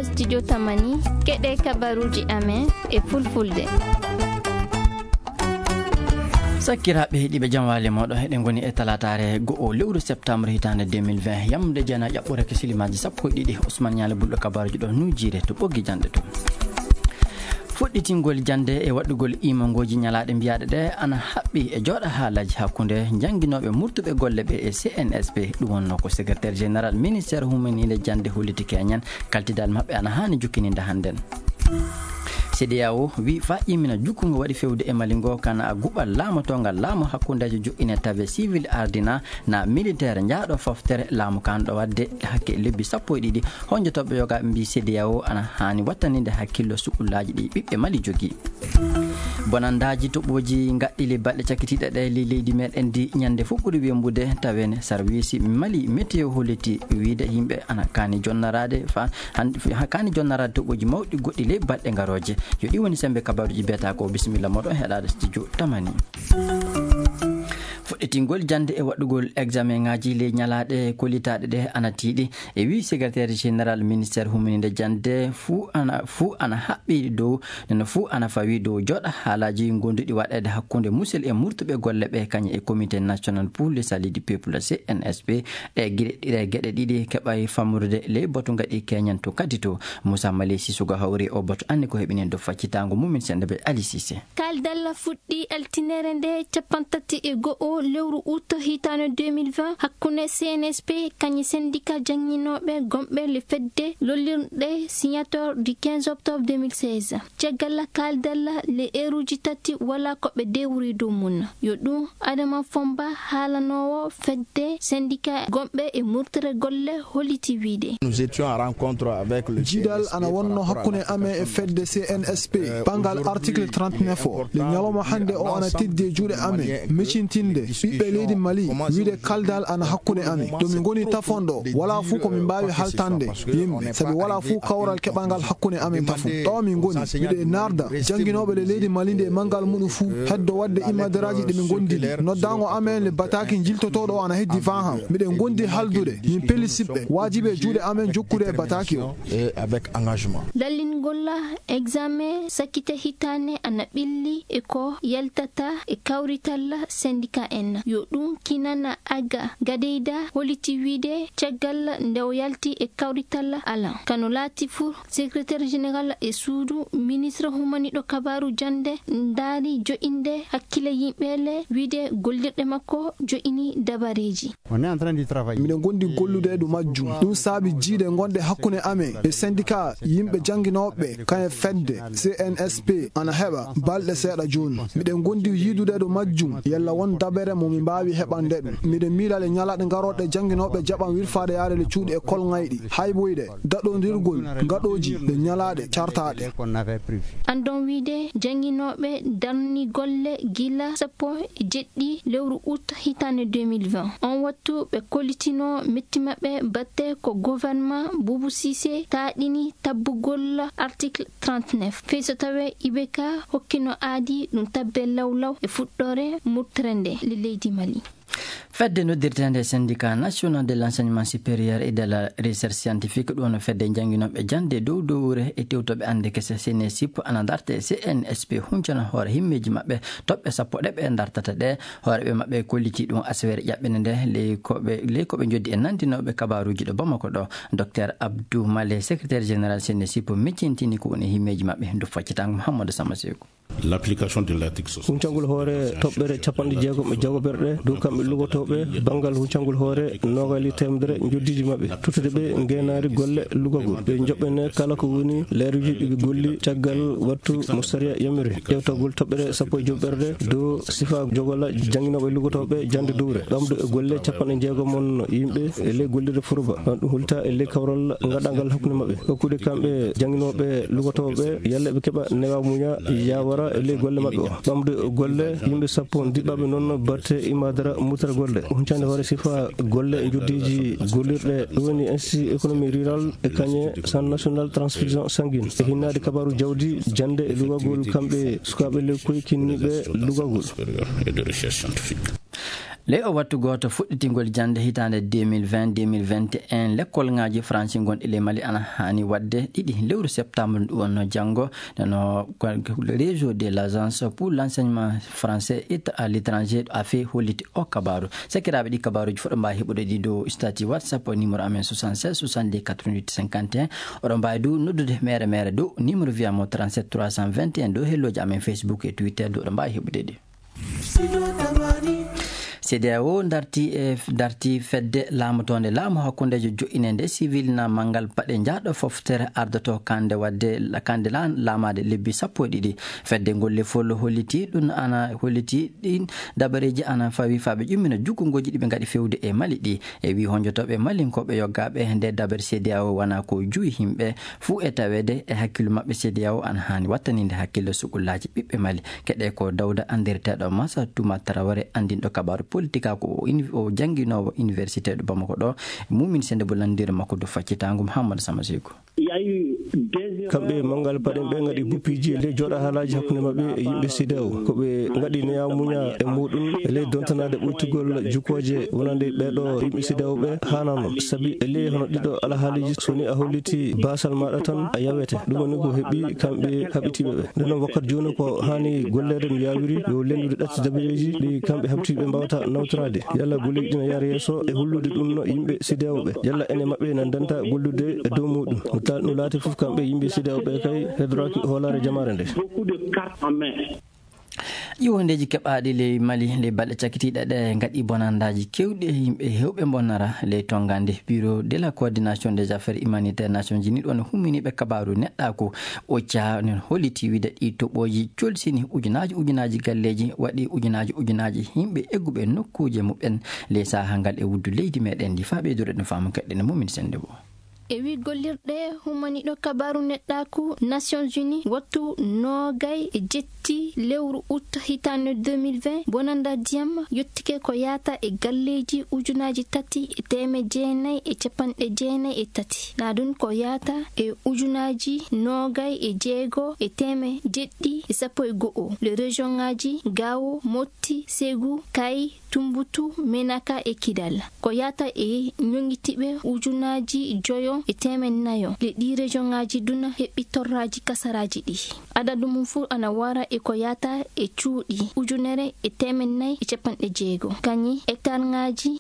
ɗo studio tamani keɗe kabaruji amen e fulfulde. Sakiraɓe heeɗiɓe jamwale moɗo heɗen goni e talatare go'o lewru septembre hitande 2020 yamde jana ƴaɓɓore ke silimaji sappo e ɗiɗi Ousmane Niale bulɗo kabaruji ɗo nujire to ɓoggi jande to fuɗɗitingol jande e waɗugol imangoji ñalaɗe mbiyaɗe ɗe ana haɓɓi e jooɗa haalaji hakkude janguinoɓe murtuɓe golle ɓe e CNSP ɗum wonno ko secrétaire général ministére humanide jande holliti keñan kaltidal mabɓe ana hani jukkininde hannden. CEDEAO wi fa imina jukkugo waɗi fewde e malingo kana guɓal laamotongal laamu hakkudeji joƴƴine tawe civil ardina na militaire jaaɗo foftere laamu kanɗo wadde hakke lebbi sappo e ɗiɗi honjotoɓe yogaɓe mbi CEDEAO ana hani wattaninde hakkillo suɓullaji ɗi ɓiɓɓe Mali jogui. Bonandaji toɓoji gaɗɗili balɗe cakkitiɗe ɗe leydi meɗen ndi ñande fuɓɓude wembude tawene service Mali météo holliti wiide yimɓe ana kani jonnarade kani jonnarade toɓoji mawɗi goɗɗi ley balɗe garoje yo ɗi woni sembe kabaruji biyata ko bisimilla moɗon heɗade studio tamani. Fuɗɗitingol jande e waɗugol examen ngaji ley ñalaɗe kolitaɗe ɗe ana tiiɗi e wi secrétaire général ministére humanide jande fuu ana haɓɓi dow neno fuu ana fawi dow joɗa haalaji gonduɗi waɗede hakkude musel e murtuɓe golle ɓe kañe e comité national pour le salut du peuple CNSP ɗe gueɗe ɗiɗi keɓay famurde ley boto gaɗi keñan to kadi to Moussa Maley Sissoko hawri o boto anni ko heɓinen do faccitango mumin sende ɓe Ali Cissé kaldalla fuɗɗi altinere nde capantati e go'o lewru août hitande 2020 hakkunde CNSP kañi syndicat jannginoɓe gomɓe le fedde lollirɗe signature du 15 octobre 2016 caggal kaldalla le eruji tati wala koɓe dewri dow mum yo ɗum Adama Fomba haalanowo fedde syndicat gomɓe e murtere golle holliti wiide nous étions en rencontre avec le jidal ana wonno hakkunde amen e fedde CNSP bangal article 39 o le ñalawma hande o ana teddi e juuɗe amen miccintinde ɓiɓɓe leydi Mali wiide kaldal ana hakkude amen to min goni tafonɗo wala fuu ko min mbawi haltande yimɓe sabi wala fuu kawral keɓangal hakkude amen tafo ɗo min goni wiide narda janguinoɓe le leydi Mali nde mangal muɗum fuu heddo wadde imaderaji ɗe min gondiri noddago amen le bataki jiltotoɗo ana heddi faham miɗen gondi haldude min pelisiɓɓe wajiɓe juuɗe amen jokkude e bataki o avec engagement lallingolla examen sakkite hitane ana ɓilli e ko yaltata e kawritalla syndicat en yo ɗum kinana aga gadeyda holliti wiide caggal ndew yalti e kawritalla alan kano laati fuu secrétaire général e suudu ministre humaniɗo kabaru jande ndaari jo'inde hakkille yimɓele wiide gollirɗe makko jo'ini dabareji miɗen gondi gollude ɗum majjum ɗum saabi jiide gonɗe hakkude amen e syndicat yimɓe janguinoɓe kaye fedde CNSP ana heɓa balɗe seeɗa joni miɗen gondi yiidude ɗo majjum yalla won dabere mo min mbawi heɓande ɗum miɗen miilale ñalaɗe garoɗe janguinoɓe jaɓan wirfade yaarele cuuɗi école ngayɗi hayboyde daɗodirgol gaɗoji ɗe ñalaɗe cartaɗe andon wiide janguinoɓe darni golle gila sappo e jeɗɗi lewru août hitande 2020 on wattu ɓe kollitino metti maɓɓe batte ko gouvernement Boubou Cissé taɗini tabbugol article 39 feyso tawe IBK hokkino aadi ɗum tabbe lawlaw e fuɗɗore murtere nde le leydi Mali. Fedde noddirtende syndicat national de l'enseignement supérieur et de la recherche scientifique ɗum fedde janguinoɓe jande dow dowre e tewtoɓe ande kese CNSP ana darte CNSP huncana hoore himmeji mabɓe toɓɓe sappo ɗe ɓe dartata ɗe hooreɓe mabɓe kolliti ɗum asawere ƴaɓɓene nde ley koɓe joddi e nandinoɓe kabaruji ɗo Bamako ɗo docteur Abdou Maley secrétaire général CNSP miccintini ko woni himmeji mabɓe ndu faccitango Mouhamadou Sama Sekou. L'application de l'article 60 huncangol hoore toɓɓere capanɗe jeegom e jagoberɗe dow kamɓe lugotoɓe bangal huncangol hoore nogali temedere joddiji mabɓe tuttude ɓe ngenari golle lugagol ɓe joɓɓene kala ko woni leeruji ɗiɓe golli caggal wattu mostaria yamiri ƴewtagol toɓɓere sappo e joɓɓerde dow sifa jogolla janguinoɓe lugotoɓe jande dowre ɓamde e golle capanɗe jeegom on yimɓe e ley gollirde fouruba on ɗum hulta e ley kawral gaɗagal hakkude mabɓe hokkude kamɓe janguinoɓe lugotoɓe yalla ɓe keeɓa newa muña yawara e ley golle mabɓe o ɓamde golle yimɓe sappo diɓɓaɓe noon batte imadara mutere golle huncande hoore sifa golle e joddiji gollirɗe ɗum woni institut économie rural e kañe centre national transfusion sanguine e hinnade kabaru jawdi jande e lugagol kamɓe sukaɓe ley koye kinniɓe lugagol. le o wattu goto fuɗɗitingol jande hitande 2020-2021 l'école ngaji français gonɗi le Mali ana hani wadde ɗiɗi lewru septembre ɗum wonno janggo no réseau de l'agence pour l'enseignement français et à l'étranger a fait holliti o kabaru sekiraɓe ɗi kabaruji foɗo mbawi heɓude ɗi dow statut whatsapp o numéro amen 76 70 88 51 oɗo mbawi du noddude mere dow numéro wiyamo 37 321 dow helloji amen Facebook et Twitter dow ɗo mbawi heɓude ɗi. CEDEAO darti fedde laamotonde laamu hakkundejo jo'inende civil na mangal paɗe jaaɗo foftere ardoto kande wadde kande laamade lebbi 12 fedde golle folo holliti ɗum ana holliti ɗin dabareji ana fawi faɓe ƴummina jukkungoji ɗiɓe gaɗi fewde e Mali ɗi e wi honjotoɓe malinkoɓe yoggaɓe nde dabare CEDEAO wana ko juyi himɓe fuu e tawede e hakkille mabɓe CEDEAO ana hani wattaninde hakkille sugullaji ɓiɓɓe Mali keɗe ko Dawda andirteɗo Massa Touma Traoré andinɗo kabaru politique ko o janginowo université de Bamako ɗo mumin sende bollandire makko do faccitango Mouhamadou Samasiko kamɓe mangal paɗen ɓe gaɗi buppiji le joɗa haalaji hakkude mabɓe e yimɓe CEDEAO koɓe gaɗi neya muña e muɗum e ley dontanade ɓoytugol jukkoje wonande ɓeɗo yimɓe CEDEAO ɓe hanano saabi e ley hono ɗiɗo alhaaliji soni a holliti basal maɗa tan a yawete ɗum woni ko heeɓi kamɓe haɓitiɓe ɓe nden noon wakkati joni ko hani gollede no yawiri yo lendude ɗatti dabareji ɗi kamɓe haɓitiɓe mbawata nawtorade yalla golleji ɗina yaara yesso e hullude ɗum no yimɓe CEDEAO ɓe yalla ene mabɓe nan danta gollude e dow muɗum no laati fof kamɓe yimɓe CEDEAO ɓe kay heddoraki hoolare jamare nde yiwondeji keɓaɗi le Mali le balɗe cakkitiɗe ɗe gaɗi bonandaji kewɗi e yimɓe hewɓe bonnara le tongande bureau de la coordination des affaires humanitaires Nations Unies ɗon humminiɓe kabaru neɗɗako o canen holliti wiide ɗi toɓoji colsini ujunaji galleji waɗi ujunaji himɓe egguɓe nokkuje muɓen le saha ngal e wuddu leydi meɗen ndi fa ɓeydore no famu keɗɗene mumin sende bo e wi gollirɗe humaniɗo kabaru neɗɗaku Nations Unies wattu nogay e jetti lewru août hitande 2020 bonanda diyam yettike ko yata e galleji ujunaji 3,993 na ɗum ko yata e ujunaji nogay e jeego e 711 le région ngaji Gao, Mopti, Ségou, Kay, Tumbutu, Menaka e Kidal ko yata e nyongitiɓe ujunaji joyo e 400 le ɗi région ngaji duna heɓi torraji kasaraji ɗi adadu mum fu ana wara e ko yata e cuuɗi 450 kañi hectare ngaji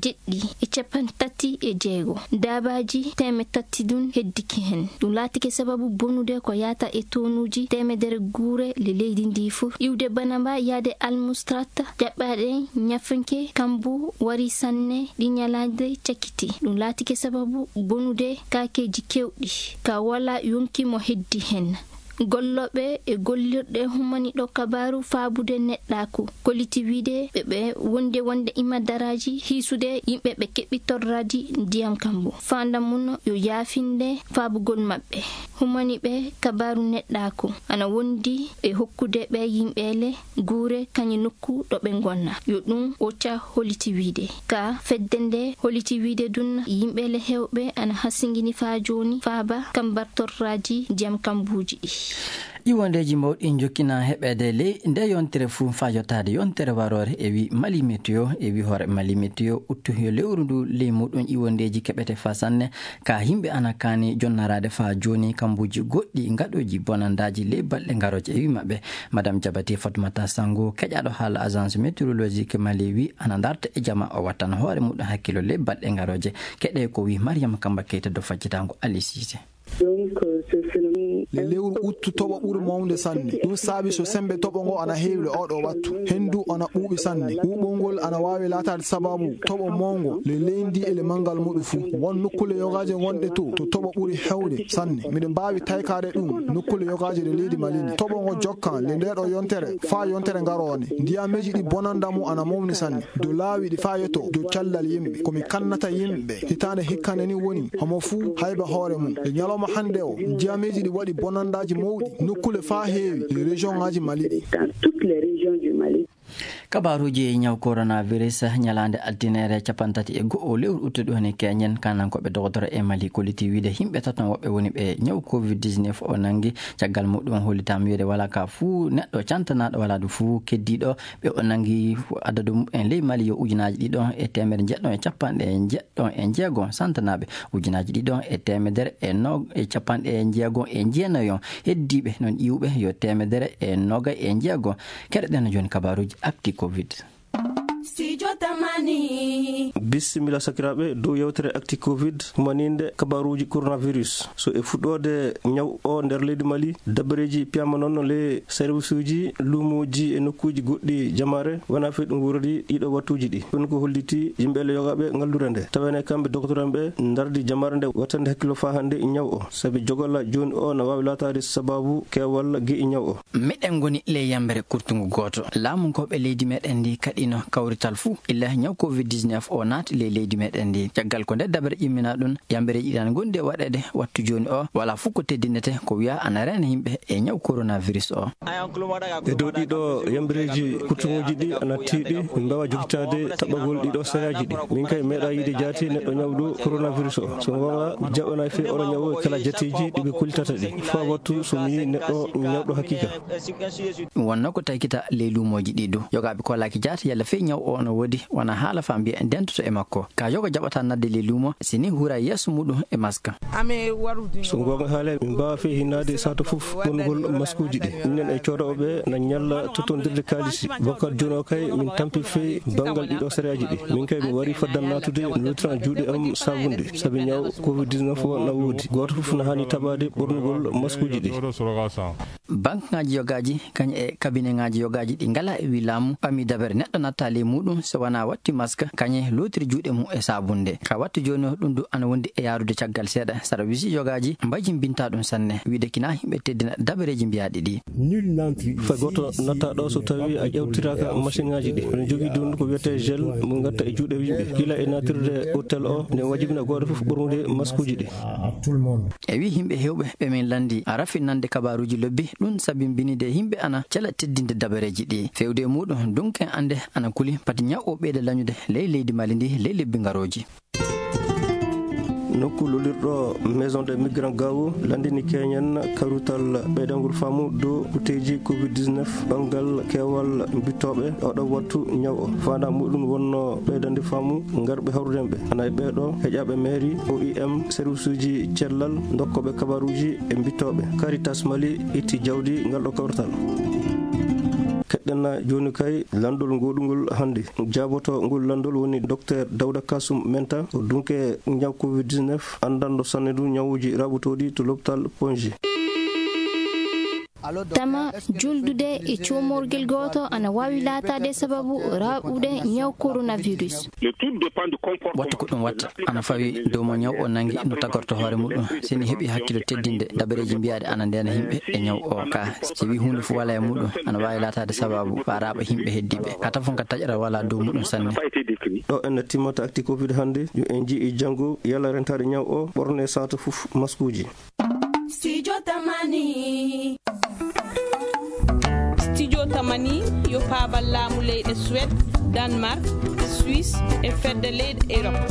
736 dabaji 300 dun heddiki hen ɗum laatike sababu bonude ko yata e tonuji 100 guure le leydi ndi fu iwde banamba yaade almustrata jaɓɓaɗe ñafanke kambu wari sanne ɗi ñalade cakkiti ɗum laatike sababu bonude kakeji kewɗi ka wala yonki mo heddi hen golloɓe e gollirɗe humaniɗo kabaru faabude neɗɗaku koliti wiide ɓe wonde imadaraji hiisude yimɓe ɓe keɓi torraji ndiyam kambu fandam mum yo yaafinde faabugol maɓɓe humaniɓe kabaru neɗɗaku ana wondi e hokkude ɓe yimɓele guure kañi nokku ɗo ɓe gonna yo ɗum oca holiti wiide ka feddende holiti wiide dun yimɓele hewɓe ana hasingini fa joni faaba kambar torraji ndiyam kambuji ɗi iwondeji mawɗi jokkina heɓede ley nde yontere fuu fa yottade yontere warore e wi Mali météo e wi hoore Mali météo uttu yo lewru ndu ley muɗum iwondeji keɓete fa sanne ka yimɓe ana kani jonnarade fa joni kambuji goɗɗi gaɗoji bonandaji ley balɗe garoje e wi mabɓe madame Diabati Fatoumata Sango keƴaɗo haala agence météorologique Mali wi ana darta e jama o wattan hoore muɗum hakkilo ley balɗe garoje keɗe ko wi Mariama Kamba Keita do faccitango Ali Cissé le lewru uttu toɓo ɓuri mawde sanne ɗum saabi so sembe toɓo ngo ana heewi le oɗo wattu hendu ana ɓuuɓi sanne ɓuuɓol ngol ana wawi latade sababu toɓo mawgo le leydi e le mangal muɗum fuu won nokkule yogaje gonɗe to toɓo ɓuri hewde sanne miɗen mbawi taykade ɗum nokkule yogaje le leydi Malini toɓo ngo jokkan le ndeɗo yontere fa yontere garone ndiyameji ɗi bonandamu ana mawni sanne do laawi ɗi fa yeto do callal yimɓe komi kannata yimɓe hitande hikkande ni woni homo fuu hayba hoore mum e ñalawma hande o ndiyameji ɗi waɗi bonandaji mawɗi nokkule fa heewi les régions ngaji Mali ɗi kabaruji nyaw coronavirus nyalande aldinere capantati e go'o lewru uttudo ne kenyen kanan ko be docteur e mali koliti wiide himbe taton wobbe woni be nyaw covid-19 o nangi caggal mudum holitam wiide wala ka fu neddo cantanaado wala du fu keddido be o nangi adadu en ley mali yo ujunaaji didon e temer jeddon e capande jeddon e jeego santanabe ujunaaji didon e temedere e no e capande e jeego e jeenayon heddibe non iwbe yo temedere e noga e jeego kedden joni kabaruji akti covid. Bismillah sakirabe do yewtere acti covid maninde kabaruji coronavirus so e fuddode nyaw o der leydi Mali dabreji piyama non le service uji lumoji e nokkuji goddi jamare wana fe dum wurdi dido wattuji di on ko holliti yimbe le yogabe ngaldurande tawene kambe doctorambe dardi jamare de watande hakkilo fa hande nyaw o sabi jogola joni o na wawi latade sababu kewal gi nyaw o meden goni le yambere kurtungu goto lamun ko be leydi meden di kadino kawrital fu illa nyaw covid-19 o naati le leydi meden di caggal ko dabre immina dun yambere idan gonde wadede wattu joni o wala fu ko teddinete ko wiya anarene himbe e nyaw coronavirus o e do dido yambereji kurtunguji di anatidi mbawa jogitade tabagol dido sayaji di min kay meda yide jati neddo nyawdo coronavirus o so wala jabana fi oro nyawo kala jatiji dibe kultata di fa wattu so mi neddo nyawdo hakika wonna ko taykita le lumoji dido yogabe ko laki jati yalla fe nyaw o no wodi wana hala fambi en dentuto e makko ka yoga jabata nadde le lumo sini hura yesu mudum e maska so gonga haale mba fe hinade sato fuf gongol maskuji di nen e ciodobe na nyalla totondirde kalisi bokkat jono kay min tampi fe bangal dido saraji di min kay mi wari faddan natude nutran juude am sabunde sabi nyaw covid-19 na wodi goto fuf na hani tabade bornugol maskuji di bank ngaji yogaji kany e cabinet ngaji yogaji di ngala e wilamu ami daber neddo natale mudum so wana watti maska kanye lotri juude mu e sabunde ka watti joni dum du ana wondi e yarude caggal seda service yogaji mbaji binta dum sanne wiide kina himbe teddina dabereji biyaadi di fa goto nata do so tawi a jewtiraka machine ngaji di on jogi dun ko wiete gel mo ngatta e juude yimbe kila e natirde hotel o ne wajibina goto fof bormude maskuji di e wi himbe hewbe be men landi arafi nande kabaruji lobbi dun sabimbinide himbe ana cela teddinde dabereji di fewde mudum dunken ande ana kuli pati nyawo beede lañude leydi malindi lebbi ngaroji nokku lolirdo maison des migrants gawo landini kenyan karutal beydangul famu do uteji covid-19 bangal kewal bitobe do wattu nyawo fanda mudum wonno beydande famu ngarbe hawrudembe anay beedo hejabe mairie OIM serviceuji cellal dokkobe kabaruji e bitobe Caritas Mali itti jawdi ngaldo kawrtal kedena joni kay landol godungol hande jaboto ngol landol woni docteur Dawda Kasum Menta dunke nyaw covid-19 andando sanedu nyawuji rabutodi to l'hôpital Ponji tama juldude e chomorgel goto ana wawi latade sababu rabude nyaw coronavirus wattu ko dum watta ana fawi do mo nyaw o nangi no tagorto hore mudum sini hebi hakkilo teddinde dabereji biyaade ana ndena himbe e nyaw o ka ci wi hunde fu wala e mudum ana wawi latade sababu faraba himbe heddibe kata fon ka tajara wala do mudum sanne do en timota acti covid hande yo enji e jango yalla rentade nyaw o borne sato fuf maskuji Studio Tamani yo paabal laamu leyɗe Suède, Danemark, Suisse e fedde leyɗe Europe.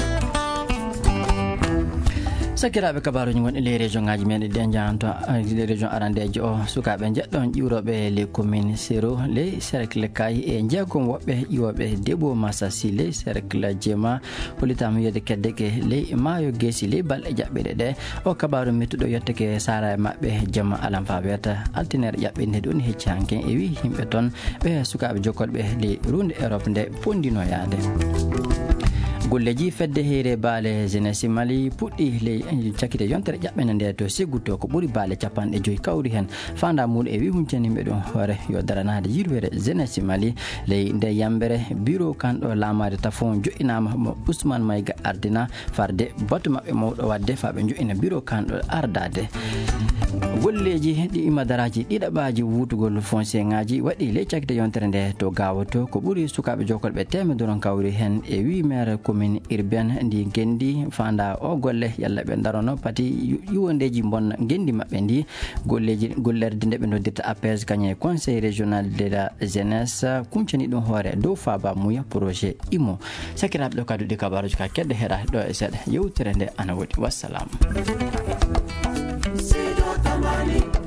sakiraabe kabaruji gon le région ngaji men de janto le région arandejo o sukaabe jeddon iwrobe le commune sero le cercle kay e jeegom wobbe iwobe debo masasi le cercle jema politam yede keddeke le mayo gesi le bal e jabbe de o kabaru metudo yotteke sara mabbe jama alam fabeta altiner jabbe ne don heccanken e wi himbe ton be sukaabe jokolbe le runde Europe de pondino yaade golleji fedde heere baale jeunesse Mali puddi le cakite yontere jabbene nde to seguto ko buri baale capande joyi kawri hen fanda mul e wi humtani be don hore yo daranade yirwere jeunesse Mali le nde yambere bureau kando lamade tafon joinama mo Ousmane Mayga ardina farde bottu mabbe mawdo wadde fa be joina bureau kando ardade golleji ɗi madaraji ɗiɗaɓaji wutugol foncier ngaji waɗi leccakde yontere nde to gawato ko ɓuuri sukaɓe jokolɓe temedoron kawri hen e 8 maire commune urbaine ndi gendi fanda o golle yalla ɓe darono pati yiwondeji bonna gendi mabɓe ndi gollerde nde ɓe noddirta APS kañe conseil régional de la jeunesse kumcani ɗum hoore dow faba muya projet IMO sakiraɓe ɗo kaduɗi kabaruji ka kedde heeɗa ɗo e seeɗa yewtere nde ana waɗi wassalam. Tamani